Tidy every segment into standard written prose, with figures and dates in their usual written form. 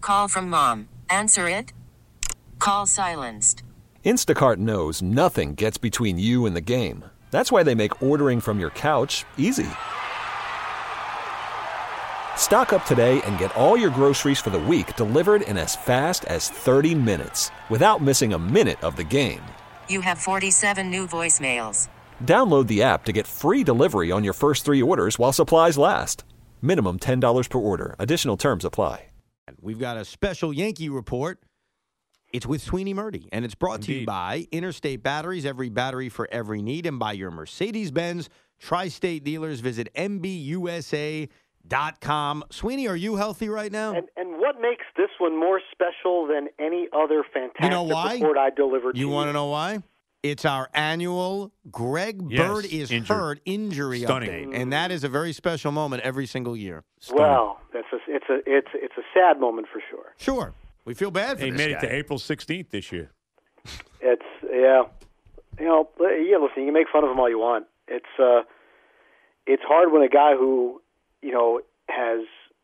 Call from mom. Answer it. Call silenced. Instacart knows nothing gets between you and the game. That's why they make ordering from your couch easy. Stock up today and get all your groceries for the week delivered in as fast as 30 minutes without missing a minute of the game. You have 47 new voicemails. Download the app to get free delivery on your first 3 orders while supplies last. Minimum $10 per order. Additional terms apply. We've got a special Yankee report. It's with Sweeny Murti, and it's brought to you by Interstate Batteries, every battery for every need, and by your Mercedes-Benz Tri-State dealers. Visit MBUSA.com. Sweeny, are you healthy right now? And what makes this one more special than any other fantastic report I delivered to you? You want to know why? It's our annual Greg Bird is hurt injury update, and that is a very special moment every single year. Well, it's a sad moment for sure. Sure. We feel bad for this guy. He made it to April 16th this year. Listen, you can make fun of him all you want. It's hard when a guy who, has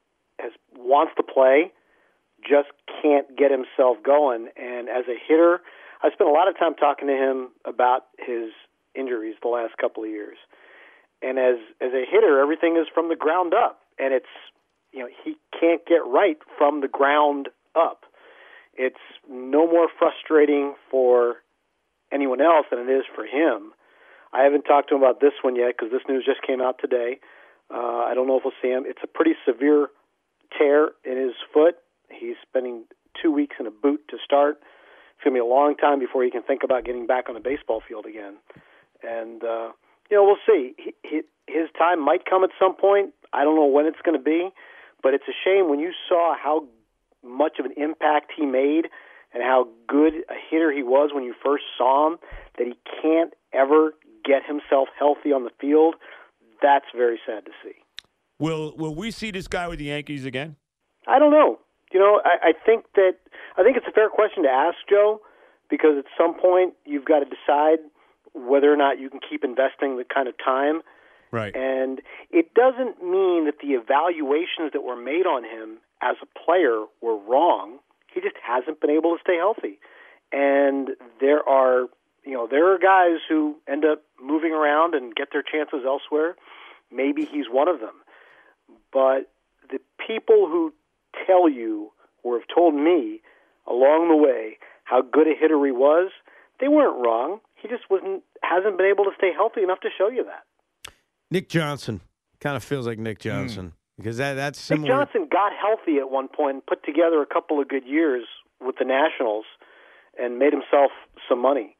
wants to play just can't get himself going. And as a hitter, I spent a lot of time talking to him about his injuries the last couple of years. And as a hitter, everything is from the ground up, and it's he can't get right from the ground up. It's no more frustrating for anyone else than it is for him. I haven't talked to him about this one yet because this news just came out today. I don't know if we'll see him. It's a pretty severe tear in his foot. He's spending 2 weeks in a boot to start. It's going to be a long time before he can think about getting back on the baseball field again. And, we'll see. His time might come at some point. I don't know when it's going to be, but it's a shame when you saw how much of an impact he made and how good a hitter he was when you first saw him, that he can't ever get himself healthy on the field. That's very sad to see. Will we see this guy with the Yankees again? I don't know. I think it's a fair question to ask, Joe, because at some point you've got to decide whether or not you can keep investing the kind of time. Right. And it doesn't mean that the evaluations that were made on him as a player were wrong. He just hasn't been able to stay healthy. And there are guys who end up moving around and get their chances elsewhere. Maybe he's one of them. But the people who tell you or have told me along the way how good a hitter he was, they weren't wrong. He just hasn't been able to stay healthy enough to show you that. Nick Johnson. Kind of feels like Nick Johnson. Because that's similar. Nick Johnson got healthy at one point and put together a couple of good years with the Nationals and made himself some money,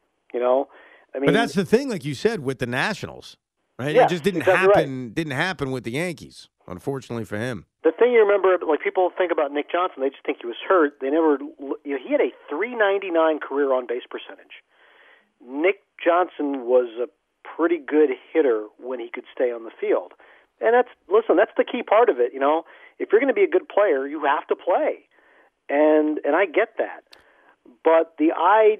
But that's the thing, like you said, with the Nationals, right? Yeah, it just didn't happen with the Yankees, unfortunately for him. The thing you remember, like people think about Nick Johnson, they just think he was hurt. They never, he had a .399 career on base percentage. Nick Johnson was a pretty good hitter when he could stay on the field. And that's the key part of it. If you're going to be a good player, you have to play, and I get that. But I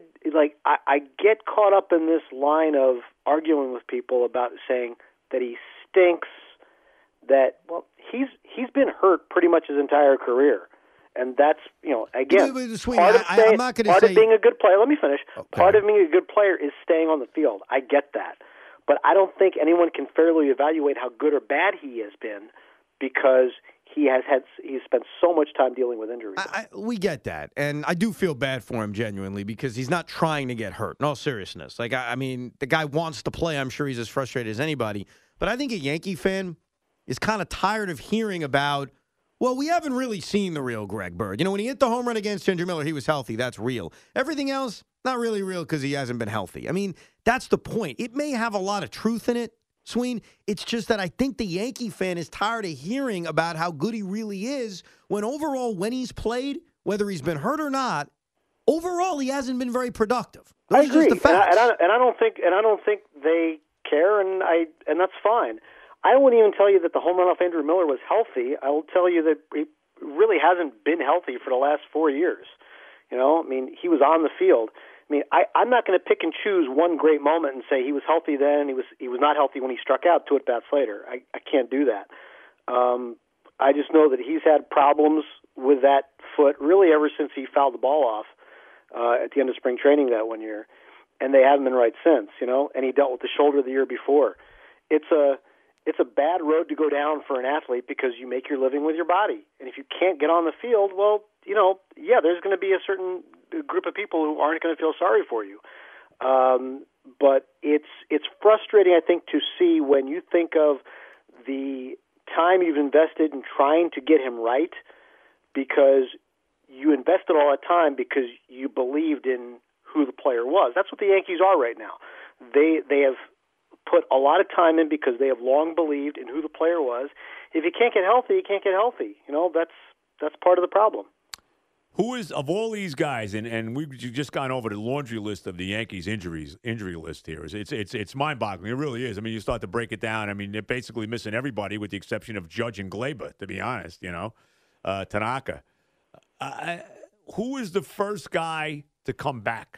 get caught up in this line of arguing with people about saying that he stinks. That he's been hurt pretty much his entire career, and that's again part of being a good player. Let me finish. Okay. Part of being a good player is staying on the field. I get that. But I don't think anyone can fairly evaluate how good or bad he has been because he's spent so much time dealing with injuries. We get that, and I do feel bad for him genuinely because he's not trying to get hurt. In all seriousness, the guy wants to play. I'm sure he's as frustrated as anybody. But I think a Yankee fan is kind of tired of hearing about, well, we haven't really seen the real Greg Bird. When he hit the home run against Ginger Miller, he was healthy. That's real. Everything else, not really real because he hasn't been healthy. That's the point. It may have a lot of truth in it, Sween. It's just that I think the Yankee fan is tired of hearing about how good he really is when overall, when he's played, whether he's been hurt or not, overall he hasn't been very productive. Those I agree, are just the facts. and I don't think they care, and that's fine. I wouldn't even tell you that the home run off Andrew Miller was healthy. I will tell you that he really hasn't been healthy for the last 4 years. He was on the field. I'm not going to pick and choose one great moment and say he was healthy then, he was not healthy when he struck out 2 at-bats later. I can't do that. I just know that he's had problems with that foot really ever since he fouled the ball off at the end of spring training that one year, and they haven't been right since. And he dealt with the shoulder the year before. It's a bad road to go down for an athlete because you make your living with your body, and if you can't get on the field, well, there's going to be a certain group of people who aren't going to feel sorry for you. But it's frustrating, I think, to see when you think of the time you've invested in trying to get him right, because you invested all that time because you believed in who the player was. That's what the Yankees are right now. They have put a lot of time in because they have long believed in who the player was. If you can't get healthy, you can't get healthy. That's part of the problem. Who is, of all these guys, and we've just gone over the laundry list of the Yankees injury list here. It's mind-boggling. It really is. I mean, you start to break it down. I mean, they're basically missing everybody with the exception of Judge and Gleyber, to be honest, Tanaka. Who is the first guy to come back?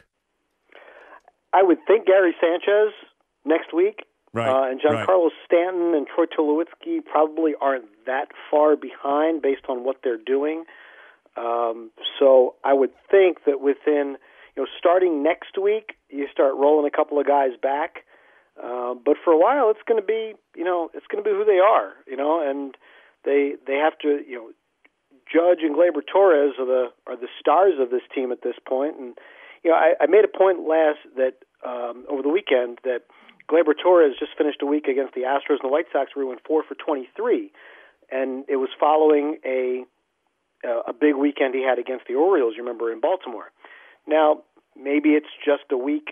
I would think Gary Sanchez next week. Right. And Giancarlo Stanton and Troy Tulowitzki probably aren't that far behind based on what they're doing. So I would think that within, starting next week, you start rolling a couple of guys back. But for a while, it's going to be, it's going to be who they are, and they have to, Judge and Gleyber Torres are the stars of this team at this point. And, I made a point over the weekend that Gleyber Torres just finished a week against the Astros and the White Sox where he went 4 for 23. And it was following a big weekend he had against the Orioles, you remember, in Baltimore. Now, maybe it's just a week,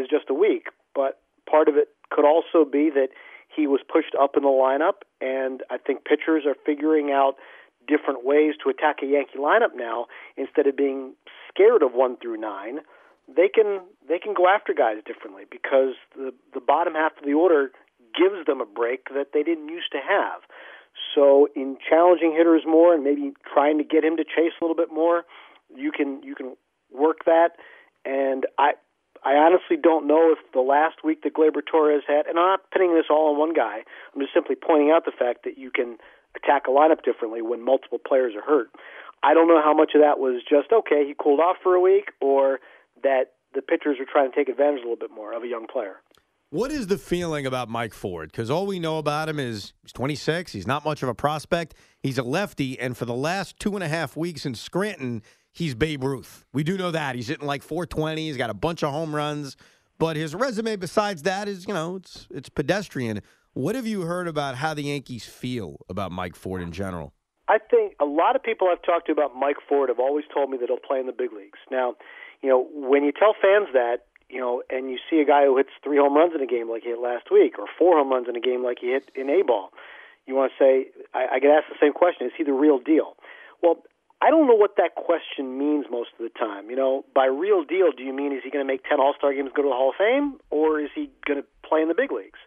but part of it could also be that he was pushed up in the lineup, and I think pitchers are figuring out different ways to attack a Yankee lineup now. Instead of being scared of 1 through 9, they can go after guys differently because the bottom half of the order gives them a break that they didn't used to have. So in challenging hitters more and maybe trying to get him to chase a little bit more, you can work that. And I honestly don't know if the last week that Gleyber Torres had, and I'm not pinning this all on one guy, I'm just simply pointing out the fact that you can attack a lineup differently when multiple players are hurt. I don't know how much of that was just, okay, he cooled off for a week, or that the pitchers are trying to take advantage a little bit more of a young player. What is the feeling about Mike Ford? Because all we know about him is he's 26. He's not much of a prospect. He's a lefty, and for the last 2.5 weeks in Scranton, he's Babe Ruth. We do know that. He's hitting like 420. He's got a bunch of home runs. But his resume besides that is, it's pedestrian. What have you heard about how the Yankees feel about Mike Ford in general? I think a lot of people I've talked to about Mike Ford have always told me that he'll play in the big leagues. Now, when you tell fans that, and you see a guy who hits 3 home runs in a game like he hit last week, or 4 home runs in a game like he hit in A-ball, you want to say, I get asked the same question, is he the real deal? Well, I don't know what that question means most of the time. By real deal, do you mean is he going to make 10 All-Star games, go to the Hall of Fame, or is he going to play in the big leagues?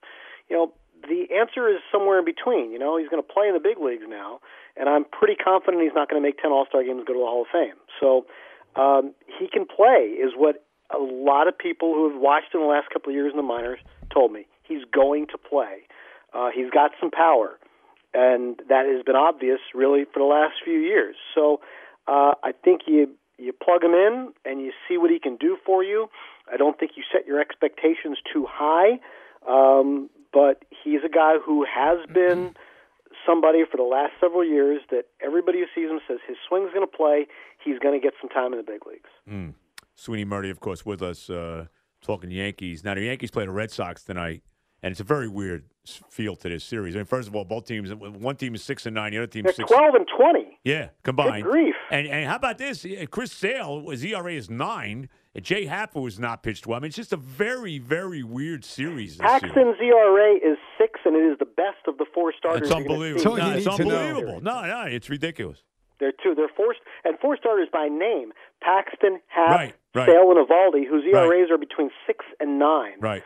The answer is somewhere in between. He's going to play in the big leagues now, and I'm pretty confident he's not going to make 10 All-Star games, go to the Hall of Fame. So he can play is what a lot of people who have watched him the last couple of years in the minors told me. He's going to play. He's got some power, and that has been obvious really for the last few years. So I think you plug him in and you see what he can do for you. I don't think you set your expectations too high, but he's a guy who has been somebody for the last several years that everybody who sees him says his swing's going to play. He's going to get some time in the big leagues. Sweeney Murdy, of course, with us talking Yankees. Now, the Yankees play the Red Sox tonight, and it's a very weird feel to this series. I mean, first of all, both teams, one team is 6-9, the other team is 6. 12-20. Yeah, combined. Good grief. And how about this? Chris Sale, his ERA is 9. And Jay Happer was not pitched well. I mean, it's just a very, very weird series. Paxton's ERA is 6, and it is the best of the 4 starters. It's unbelievable. It's unbelievable. No, it's ridiculous. They're 4 starters by name. Paxton, Happ, Sale, and Eovaldi, whose ERAs are between 6 and 9. Right.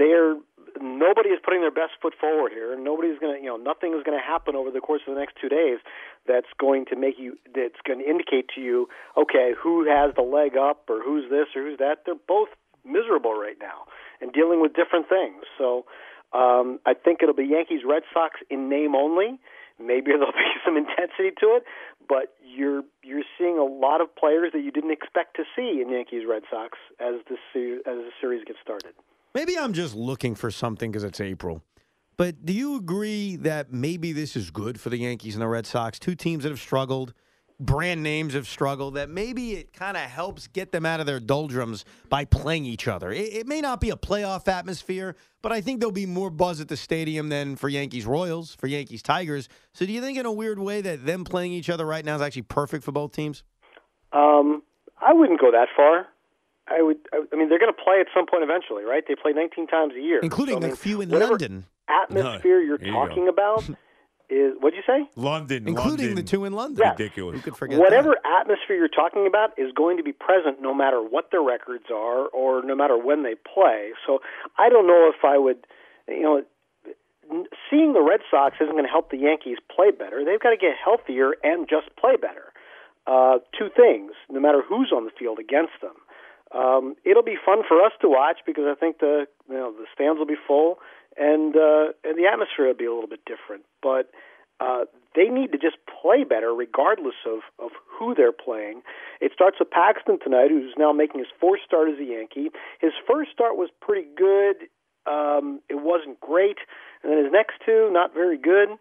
Nobody is putting their best foot forward here. Nobody's going to, nothing is going to happen over the course of the next 2 days that's going to indicate to you, okay, who has the leg up or who's this or who's that. They're both miserable right now and dealing with different things. So I think it'll be Yankees-Red Sox in name only. Maybe there'll be some intensity to it, but you're seeing a lot of players that you didn't expect to see in Yankees Red Sox as the series gets started. Maybe I'm just looking for something because it's April. But do you agree that maybe this is good for the Yankees and the Red Sox? Two teams that have struggled, brand names have struggled, that maybe it kind of helps get them out of their doldrums by playing each other. It may not be a playoff atmosphere, but I think there'll be more buzz at the stadium than for Yankees Royals, for Yankees Tigers. So do you think in a weird way that them playing each other right now is actually perfect for both teams? I wouldn't go that far. I mean, they're going to play at some point eventually, right? They play 19 times a year. Including a few in London. Atmosphere you're talking about is, what'd you say? London. Including the two in London. Yeah. Ridiculous. Who could forget Whatever that? atmosphere you're talking about is going to be present no matter what their records are or no matter when they play. So I don't know if I would, seeing the Red Sox isn't going to help the Yankees play better. They've got to get healthier and just play better. Two things, no matter who's on the field against them. It'll be fun for us to watch because I think the stands will be full and the atmosphere will be a little bit different. But they need to just play better regardless of who they're playing. It starts with Paxton tonight, who's now making his fourth start as a Yankee. His first start was pretty good. It wasn't great. And then his next two, not very good.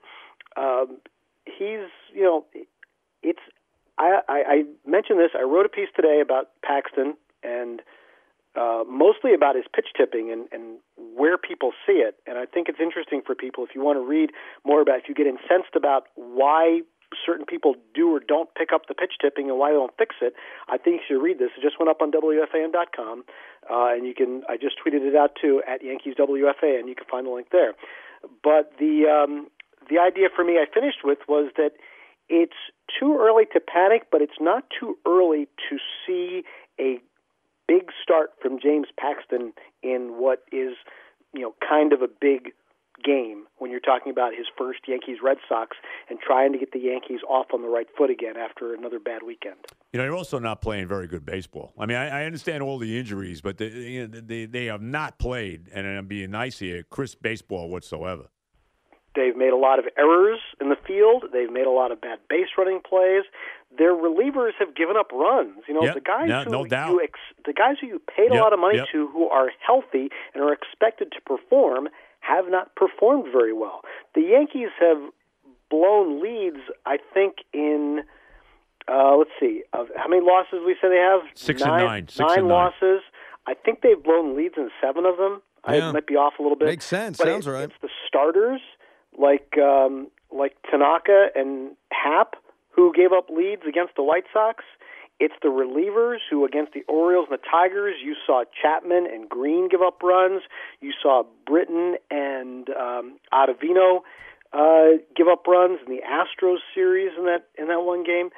I mentioned this. I wrote a piece today about Paxton and mostly about his pitch tipping and where people see it. And I think it's interesting for people if you want to read more about, if you get incensed about why certain people do or don't pick up the pitch tipping and why they don't fix it, I think you should read this. It just went up on WFAN.com, and I just tweeted it out too at Yankees WFA, and you can find the link there. But the idea for me I finished with was that it's too early to panic, but it's not too early to see a big start from James Paxton in what is, kind of a big game when you're talking about his first Yankees-Red Sox and trying to get the Yankees off on the right foot again after another bad weekend. You're also not playing very good baseball. I mean, I understand all the injuries, but they have not played, and I'm being nice here, crisp baseball whatsoever. They've made a lot of errors in the field. They've made a lot of bad base running plays. Their relievers have given up runs. The guys the guys who you paid a lot of money to, who are healthy and are expected to perform, have not performed very well. The Yankees have blown leads, I think, in let's see, how many losses we say they have? 6 and 9. 9 losses. I think they've blown leads in 7 of them. I might be off a little bit. Makes sense. But Sounds right. It's the starters like Tanaka and Happ who gave up leads against the White Sox. It's the relievers who, against the Orioles and the Tigers, you saw Chapman and Green give up runs. You saw Britton and Ottavino give up runs in the Astros series in that one game.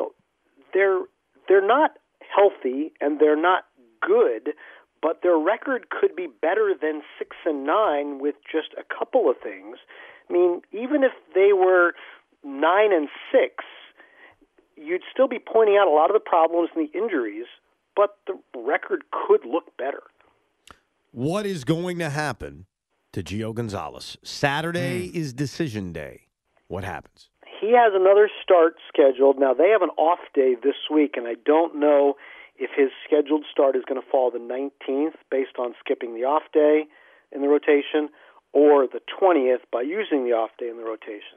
They're not healthy and they're not good, but their record could be better than 6 and 9 with just a couple of things. I mean, even if they were 9 and 6, you'd still be pointing out a lot of the problems and the injuries, but the record could look better. What is going to happen to Gio Gonzalez? Saturday is decision day. What happens? He has another start scheduled. Now, they have an off day this week, and I don't know if his scheduled start is going to fall the 19th based on skipping the off day in the rotation, or the 20th by using the off day in the rotation.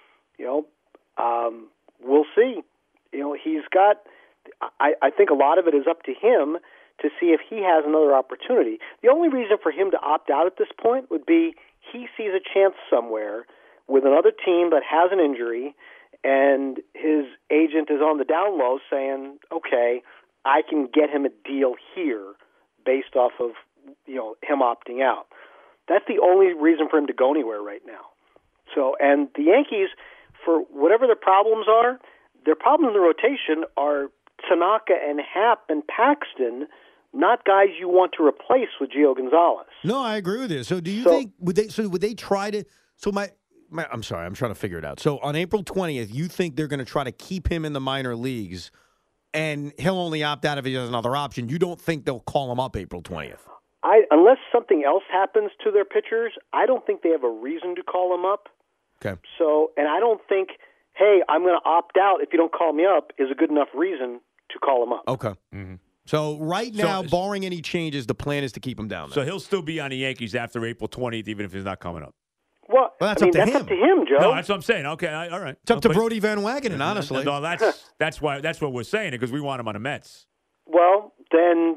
We'll see. He's got, I think a lot of it is up to him to see if he has another opportunity. The only reason for him to opt out at this point would be he sees a chance somewhere with another team that has an injury, and his agent is on the down low saying, okay, I can get him a deal here based off of him opting out. That's the only reason for him to go anywhere right now. So, and the Yankees, for whatever their problems are, their problems in the rotation are Tanaka and Happ and Paxton, not guys you want to replace with Gio Gonzalez. No, I agree with you. So, do you think would they try to? So I'm sorry, I'm trying to figure it out. So on April 20th, you think they're going to try to keep him in the minor leagues, and he'll only opt out if he has another option. You don't think they'll call him up April 20th? Unless something else happens to their pitchers, I don't think they have a reason to call him up. Okay. So, and I don't think hey, I'm going to opt out if you don't call me up, is a good enough reason to call him up. Okay. Mm-hmm. So right now, So- barring any changes, the plan is to keep him down there. So he'll still be on the Yankees after April 20th, even if he's not coming up. Well, that's I mean, up to that's him. up to him, Joe. No, that's what I'm saying. Okay, all right. It's up to But- Brody Van Wagenen, honestly. No, that's what we're saying because we want him on the Mets. Well, then,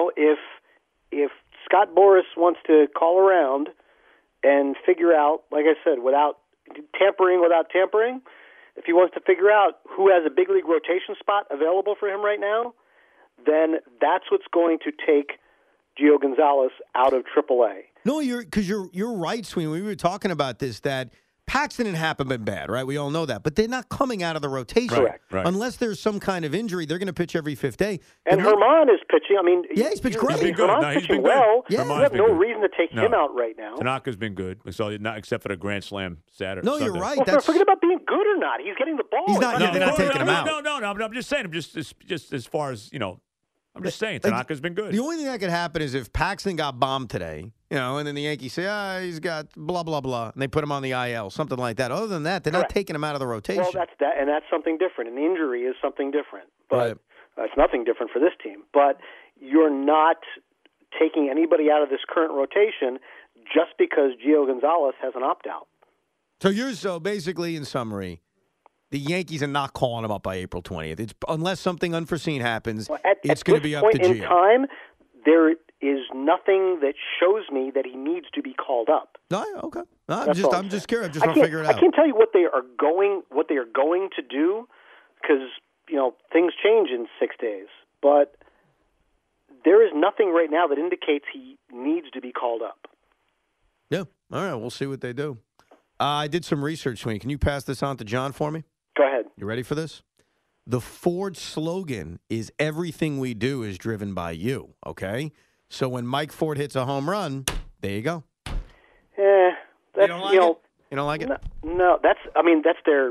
if Scott Boras wants to call around and figure out, like I said, without tampering, if he wants to figure out who has a big league rotation spot available for him right now, then that's what's going to take Gio Gonzalez out of AAA. No, you're right, Sweeney. We were talking about this, that Paxton and Happ have been bad, right? We all know that. But they're not coming out of the rotation. Correct. Right. Unless there's some kind of injury, they're going to pitch every fifth day. And Herman is pitching. I mean, Yeah, he's pitched great. He's been good. Herman's No, he's pitching been good. well. Yeah. You Herman's have been no good. reason to take No. him out right now. Tanaka's been good, so not except for the Grand Slam Saturday. No, you're Sunday. right. Well, That's forget about being good or not. He's getting the ball. He's not- It's yeah, they're not taking him out. No. I'm just saying. I'm just as far as I'm just saying. Like, Tanaka's been good. the only thing that could happen is if Paxton got bombed today, and then the Yankees say, he's got blah, blah, blah, and they put him on the IL, something like that. Other than that, they're not Correct. taking him out of the rotation. Well, that's that, and that's something different. An injury is something different, but Right. it's nothing different for this team. But you're not taking anybody out of this current rotation just because Gio Gonzalez has an opt-out. So basically, in summary, the Yankees are not calling him up by April 20th. It's unless something unforeseen happens. Well, It's at going to this be up point to in Gio. time, there is nothing that shows me that he needs to be called up. No, okay. No, That's all I'm just curious. I just I want to can't- figure it I out. can't tell you what they are going to do because things change in 6 days. But there is nothing right now that indicates he needs to be called up. Yeah. All right. We'll see what they do. I did some research, Sweeney. Can you pass this on to John for me? Go ahead. You ready for this? The Ford slogan is everything we do is driven by you, okay? So when Mike Ford hits a home run, there you go. That's, don't like it? You don't like it? No, that's their.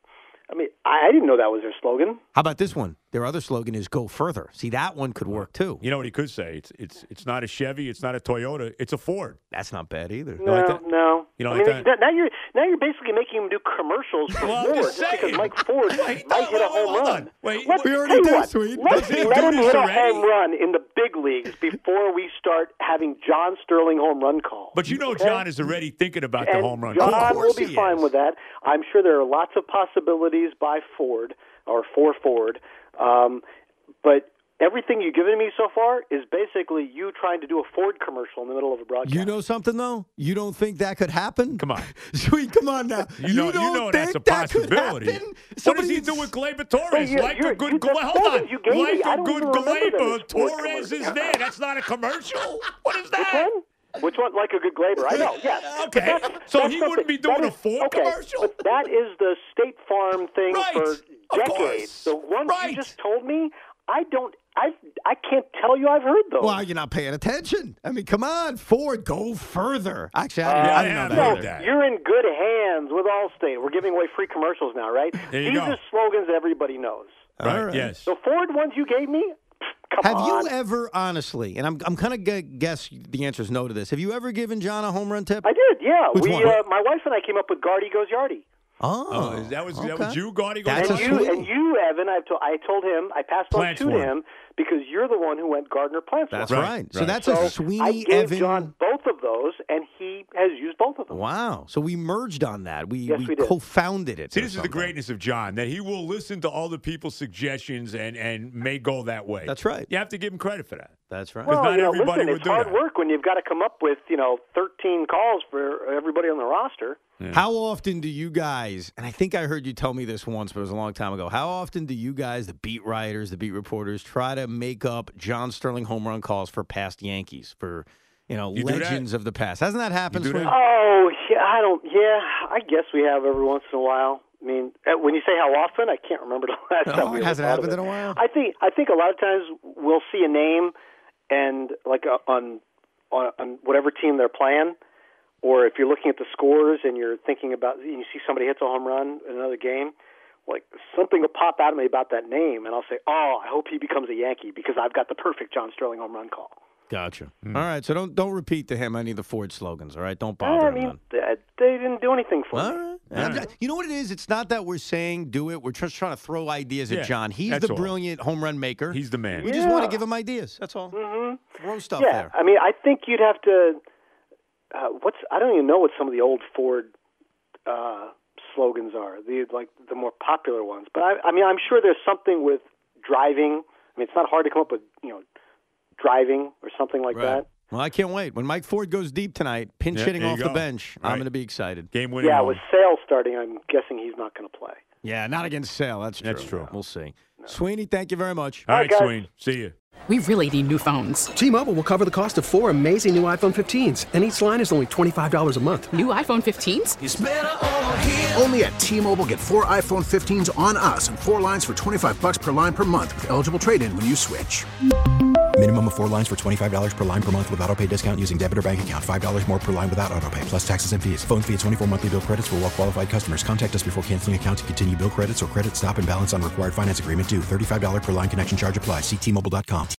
I didn't know that was their slogan. How about this one? Their other slogan is go further. See, that one could work too. You know what he could say? It's not a Chevy. It's not a Toyota. It's a Ford. That's not bad either. You like that? No. You don't I mean, like that? Now you're basically making him do commercials for Well, I'm Ford just just because saying. Mike Ford Wait, might hit a home hold run. on. Wait, Let's, we already tell you did, what, Sweet. Let's Doesn't he let do him this hit a already? home run in the big leagues before we start having John Sterling home run calls. But you know, okay? John is already thinking about the And home run. Of John course will be he fine is. with that. I'm sure there are lots of possibilities by Ford or for Ford. But everything you've given me so far is basically you trying to do a Ford commercial in the middle of a broadcast. You know something, though? You don't think that could happen? Come on. Sweet, come on now. You know don't that's a think that could possibility. happen? What does he Somebody- do with Gleyber Torres? But you're- Like a you're- good you- Gleyber. the Hold on. photos you gave me, Like I a don't good even remember them Gleyber. as Ford Torres is commercials. there. That's not a commercial. What is Which that? one? Which one? Like a good Glaber? I know, yes. Okay. But that's So that's he something- wouldn't be doing that a Ford okay, commercial? But that is the State Farm thing Right. for Of decades. course. The ones Right. you just told me, I can't tell you I've heard those. Well, you're not paying attention. I mean, come on, Ford, go further. Actually, yeah, I didn't know I've that heard either. that. You're in good hands with Allstate. We're giving away free commercials now, right? There you These go. are slogans everybody knows. Right. All right. Yes. The Ford ones you gave me, come Have on. you ever, honestly, and I'm kind of guess the answer is no to this. Have you ever given John a home run tip? I did, yeah. Which one? My wife and I came up with Guardy Goes Yardy. Oh, that was okay. you, Gaudy? That's And a you, sweetie. and you, Evan, I told him, I passed on Plants to one. him because you're the one who went Gardner Plants. That's one. right. So right. that's So a I Sweeney gave Evan. John both of those, and he has used both of them. Wow. So we merged on that. Yes, we did. co-founded it. See, or this is the something. greatness of John, that he will listen to other people's suggestions and may go that way. That's right. You have to give him credit for that. That's right. Well, not everybody listen, would it's do hard that. work when you've got to come up with 13 calls for everybody on the roster. How often do you guys, and I think I heard you tell me this once, but it was a long time ago, how often do you guys, the beat writers, the beat reporters, try to make up John Sterling home run calls for past Yankees, for, do that? legends of the past? Hasn't that happened, You do Swing? that? Oh, yeah, I guess we have every once in a while. I mean, when you say how often, I can't remember the last time. Oh, we it hasn't ever thought of happened it. in a while? I think a lot of times we'll see a name and on whatever team they're playing, or if you're looking at the scores and you're thinking about, you see somebody hits a home run in another game, like something will pop out of me about that name, and I'll say, "Oh, I hope he becomes a Yankee because I've got the perfect John Sterling home run call." Gotcha. All right, so don't repeat to him any of the Ford slogans, all right? Don't bother I him. mean, then. they didn't do anything for All me. right. You know what it is? It's not that we're saying do it. We're just trying to throw ideas at John. He's that's the all. brilliant home run maker. He's the man. We just want to give him ideas. That's all. Mm-hmm. Throw stuff Yeah, there. I mean, I think you'd have to. I don't even know what some of the old Ford slogans are. The more popular ones. But I mean, I'm sure there's something with driving. I mean, it's not hard to come up with driving or something like that. Well, I can't wait. When Mike Ford goes deep tonight, pinch hitting there you off the go. bench, Right. I'm going to be excited. Game winning. Yeah, with Sale starting, I'm guessing he's not going to play. Yeah, not against Sale. That's true. That's true. We'll see. Sweeney, thank you very much. All right, guys. Sweeney. See you. We really need new phones. T-Mobile will cover the cost of 4 amazing new iPhone 15s, and each line is only $25 a month. New iPhone 15s? Only at T-Mobile, get 4 iPhone 15s on us and 4 lines for $25 per line per month with eligible trade-in when you switch. Minimum of 4 lines for $25 per line per month with autopay discount using debit or bank account. $5 more per line without autopay, plus taxes and fees. Phone fee at 24 monthly bill credits for well-qualified customers. Contact us before canceling account to continue bill credits or credit stop and balance on required finance agreement due. $35 per line connection charge applies. See T-Mobile.com.